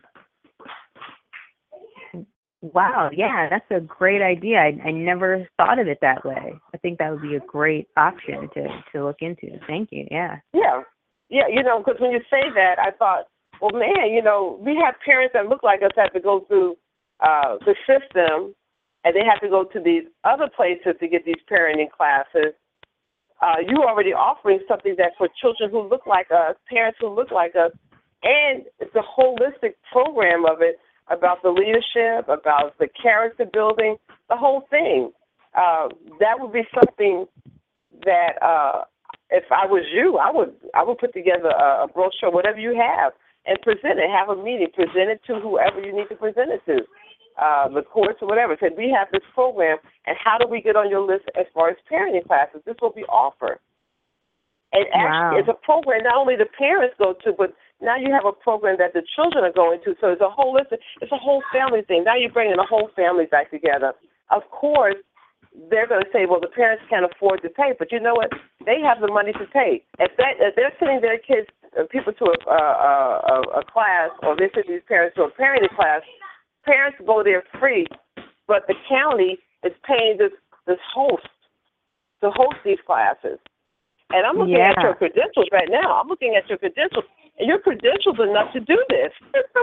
Wow, yeah, that's a great idea. I, I never thought of it that way. I think that would be a great option to, to look into. Thank you, yeah. Yeah, yeah, you know, because when you say that, I thought, well, man, you know, we have parents that look like us have to go through uh, the system, and they have to go to these other places to get these parenting classes. Uh, you already offering something that for children who look like us, parents who look like us, and it's a holistic program of it, about the leadership, about the character building, the whole thing. Uh, that would be something that uh, if I was you, I would I would put together a, a brochure, whatever you have, and present it. Have a meeting, present it to whoever you need to present it to, uh, the courts or whatever. Say, we have this program, and how do we get on your list as far as parenting classes? This will be offered. And actually, wow. It's a program not only the parents go to, but now you have a program that the children are going to. So it's a whole listen, it's a whole family thing. Now you're bringing the whole family back together. Of course, they're going to say, well, the parents can't afford to pay, but you know what? They have the money to pay. If, that, if they're sending their kids, uh, people to a, uh, a, a class, or they're sending these parents to a parenting class, parents go there free, but the county is paying this, this host to host these classes. And I'm looking yeah. at your credentials right now. I'm looking at your credentials, and your credentials are enough to do this.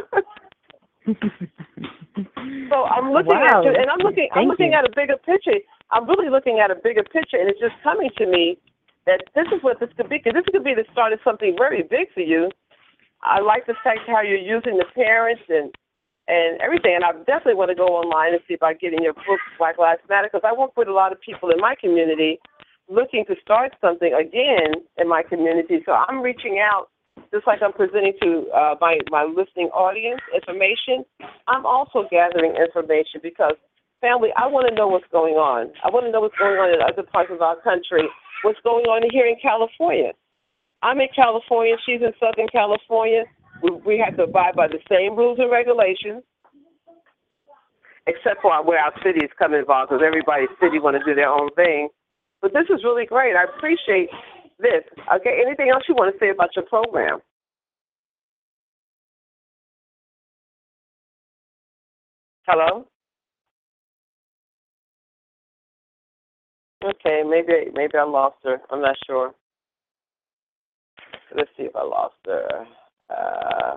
So I'm looking wow. at you, and I'm looking. Thank I'm looking you. at a bigger picture. I'm really looking at a bigger picture, and it's just coming to me that this is what this could be. Because this could be the start of something very big for you. I like the fact how you're using the parents and and everything. And I definitely want to go online and see about getting your book, Black Lives Matter, because I work with a lot of people in my community looking to start something again in my community. So I'm reaching out, just like I'm presenting to uh, my, my listening audience information. I'm also gathering information because, family, I want to know what's going on. I want to know what's going on in other parts of our country, what's going on here in California. I'm in California. She's in Southern California. We, we have to abide by the same rules and regulations, except for where our cities come involved, because everybody's city want to do their own thing. But this is really great. I appreciate this. Okay, anything else you want to say about your program? Hello? Okay, maybe maybe I lost her. I'm not sure. Let's see if I lost her. Uh,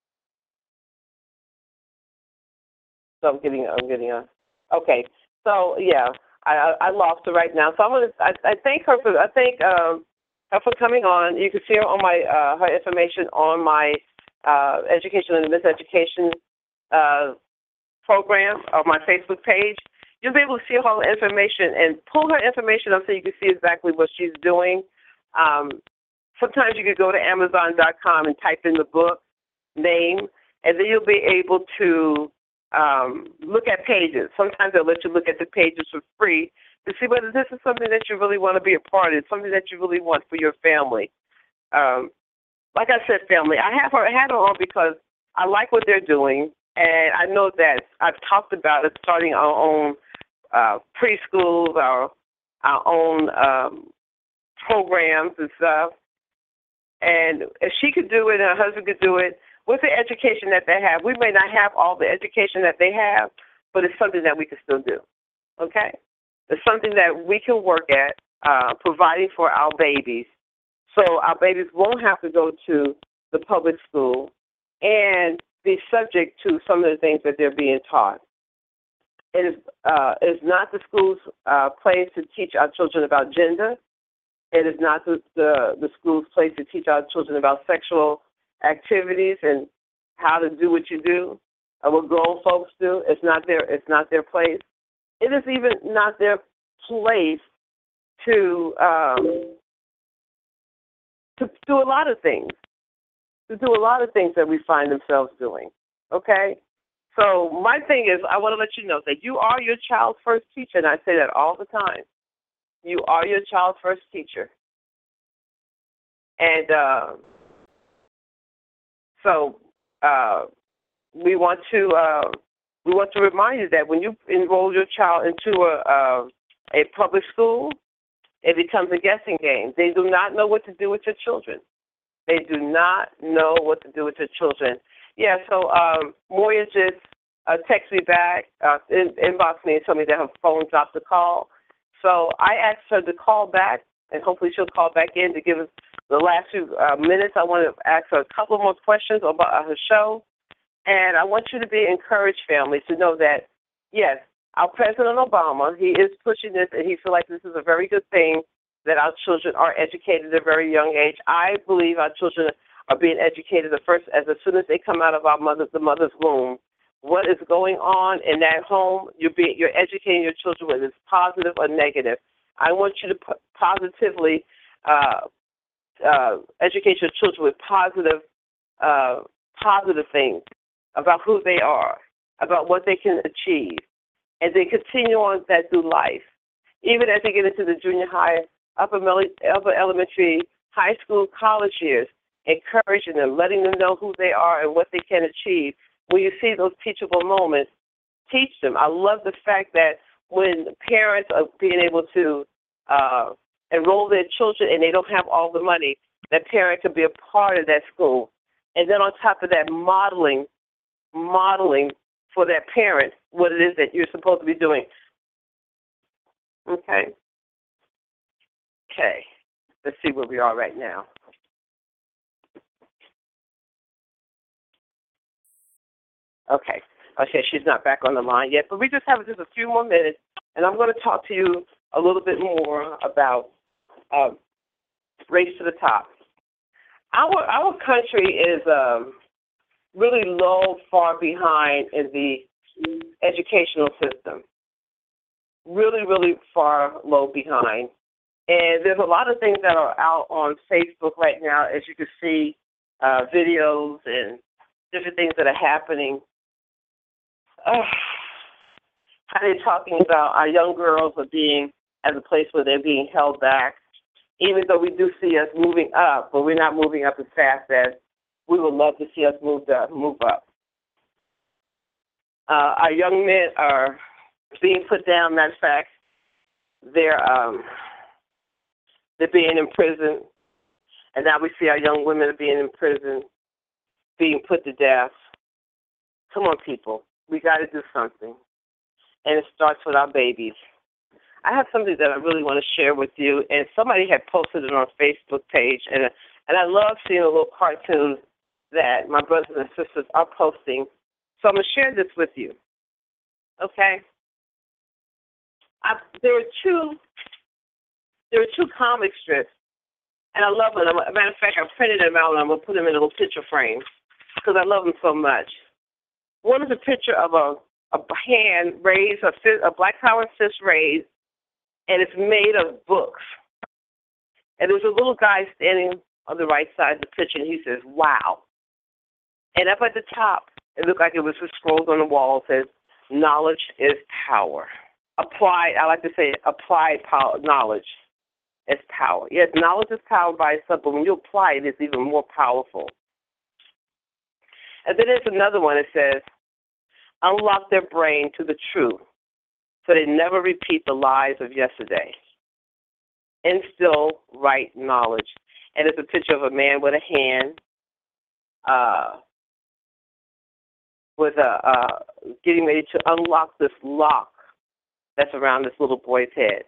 so I'm getting I'm getting a. Okay, so yeah, I I lost her right now. So I'm gonna I, I thank her for I thank um her for coming on. You can see her on my uh, her information on my uh, education and miseducation uh, program on my Facebook page. You'll be able to see all the information and pull her information up so you can see exactly what she's doing. Um, sometimes you could go to Amazon dot com and type in the book name, and then you'll be able to um, look at pages. Sometimes they'll let you look at the pages for free to see whether this is something that you really want to be a part of, something that you really want for your family. Um, like I said, family, I have her, I had her on because I like what they're doing, and I know that I've talked about it, starting our own uh, preschools, our, our own um, programs and stuff. And if she could do it and her husband could do it, with the education that they have, we may not have all the education that they have, but it's something that we can still do, okay? It's something that we can work at, uh, providing for our babies. So our babies won't have to go to the public school and be subject to some of the things that they're being taught. It is, uh, it is not the school's uh, place to teach our children about gender. It is not the, the, the school's place to teach our children about sexual activities and how to do what you do, or what grown folks do. It's not their, it's not their place. It is even not their place to um, to do a lot of things, to do a lot of things that we find themselves doing, okay? So my thing is, I want to let you know that you are your child's first teacher, and I say that all the time. You are your child's first teacher. And uh, so uh, we want to uh, we want to remind you that when you enroll your child into a uh, a public school, it becomes a guessing game. They do not know what to do with your children. They do not know what to do with your children. Yeah. So um, Moya just uh, texted me back, uh, in, inboxed me, and told me that her phone dropped the call. So I asked her to call back, and hopefully she'll call back in to give us the last few uh, minutes. I want to ask her a couple more questions about her show. And I want you to be encouraged, family, to know that, yes, our President Obama, he is pushing this, and he feels like this is a very good thing that our children are educated at a very young age. I believe our children are being educated the first, as, as soon as they come out of our mother, the mother's womb. What is going on in that home, you're, being, you're educating your children, whether it's positive or negative. I want you to p- positively uh, uh, educate your children with positive, uh, positive things about who they are, about what they can achieve, and they continue on that through life. Even as they get into the junior high, upper, upper elementary, high school, college years, encouraging them, letting them know who they are and what they can achieve. When you see those teachable moments, teach them. I love the fact that when parents are being able to uh, enroll their children and they don't have all the money, that parent could be a part of that school. And then on top of that, modeling, modeling for that parent what it is that you're supposed to be doing. Okay. Okay. Let's see where we are right now. Okay. Okay, she's not back on the line yet, but we just have just a few more minutes, and I'm going to talk to you a little bit more about uh, Race to the Top. Our our country is um, really low, far behind in the educational system. Really, really far low behind. And there's a lot of things that are out on Facebook right now, as you can see, uh, videos and different things that are happening. Uh, how they're talking about our young girls are being at a place where they're being held back, even though we do see us moving up, but we're not moving up as fast as we would love to see us move up. Move up. Uh, our young men are being put down. Matter of fact, they're um, they're being imprisoned, and now we see our young women are being imprisoned, being put to death. Come on, people. We got to do something, and it starts with our babies. I have something that I really want to share with you, and somebody had posted it on a Facebook page, and and I love seeing a little cartoon that my brothers and sisters are posting. So I'm going to share this with you, okay? I, there are two there are two comic strips, and I love them. As a matter of fact, I printed them out, and I'm going to put them in a little picture frame because I love them so much. One is a picture of a, a hand raised, a, fist, a black power fist raised, and it's made of books. And there's a little guy standing on the right side of the picture, and he says, wow. And up at the top, it looked like it was just scrolls on the wall. It says, knowledge is power. Applied, I like to say applied power, knowledge is power. Yes, knowledge is power by itself, but when you apply it, it's even more powerful. And then there's another one that says, unlock their brain to the truth so they never repeat the lies of yesterday. Instill right knowledge. And it's a picture of a man with a hand, uh, with a, uh, getting ready to unlock this lock that's around this little boy's head.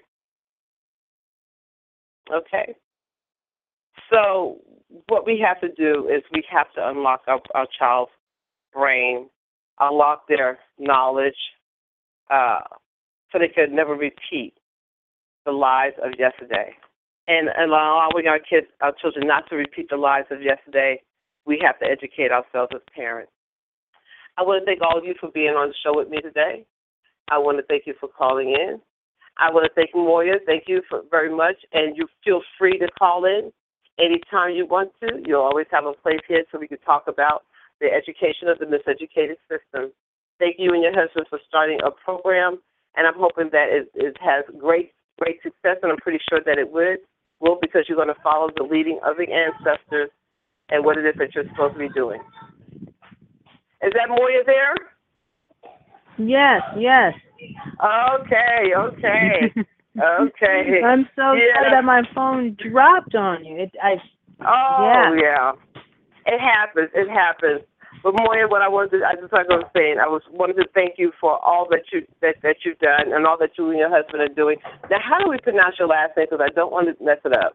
Okay? So what we have to do is we have to unlock our, our child's brain, unlock their knowledge, uh, so they could never repeat the lies of yesterday. And, and allowing our kids, our children not to repeat the lies of yesterday, we have to educate ourselves as parents. I want to thank all of you for being on the show with me today. I want to thank you for calling in. I want to thank Moya. Thank you for very much. And you feel free to call in anytime you want to. You'll always have a place here so we can talk about the education of the miseducated system. Thank you and your husband for starting a program, and I'm hoping that it, it has great, great success, and I'm pretty sure that it would, will, because you're going to follow the leading of the ancestors and what it is that you're supposed to be doing. Is that Moya there? Yes, yes. Okay, okay, okay. I'm so yeah. sorry that my phone dropped on you. It, I. Oh, yeah. yeah. It happens. It happens. But Moya, what I wanted to, I just like I was saying, I was wanted to thank you for all that you that, that you've done and all that you and your husband are doing. Now, how do we pronounce your last name? Because I don't want to mess it up.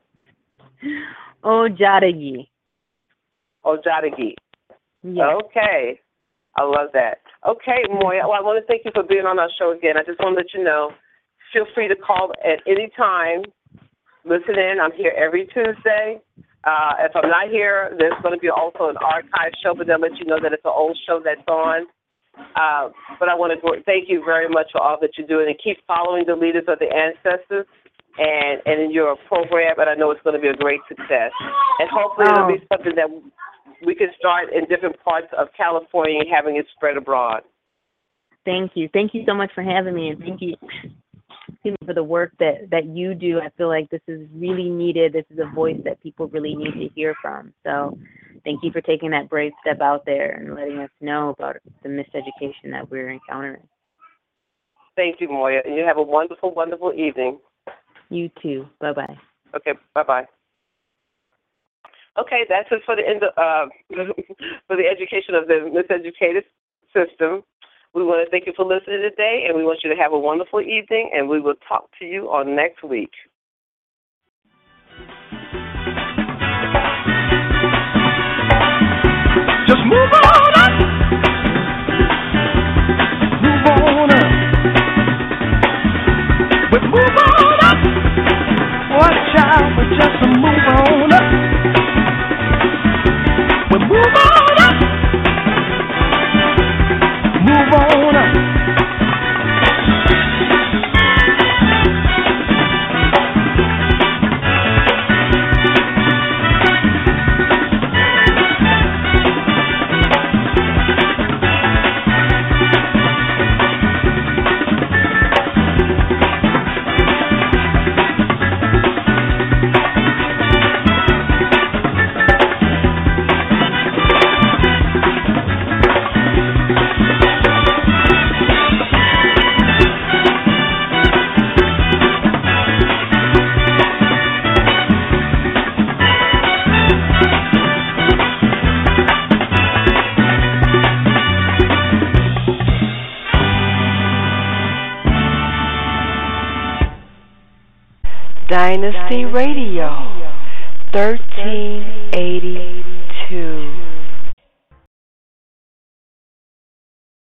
Ojadagi. Ojadagi. Yes. Okay. I love that. Okay, Moya, well, I want to thank you for being on our show again. I just want to let you know, feel free to call at any time. Listen in. I'm here every Tuesday. Uh, if I'm not here, there's going to be also an archive show, but they'll let you know that it's an old show that's on. Uh, but I want to thank you very much for all that you're doing, and keep following the leaders of the ancestors and, and in your program, and I know it's going to be a great success. And hopefully oh. it'll be something that we can start in different parts of California and having it spread abroad. Thank you. Thank you so much for having me, and thank you. excuse me, for the work that, that you do. I feel like this is really needed. This is a voice that people really need to hear from. So thank you for taking that brave step out there and letting us know about the miseducation that we're encountering. Thank you, Moya. And you have a wonderful, wonderful evening. You too. Bye-bye. Okay, bye-bye. Okay, that's it for the end of, uh, for the education of the miseducated system. We want to thank you for listening today, and we want you to have a wonderful evening, and we will talk to you on next week. Just move on up. Move on up. But move on up. Watch out, but just move on up. But move on up. Move on up. Dynasty Radio, thirteen eighty-two.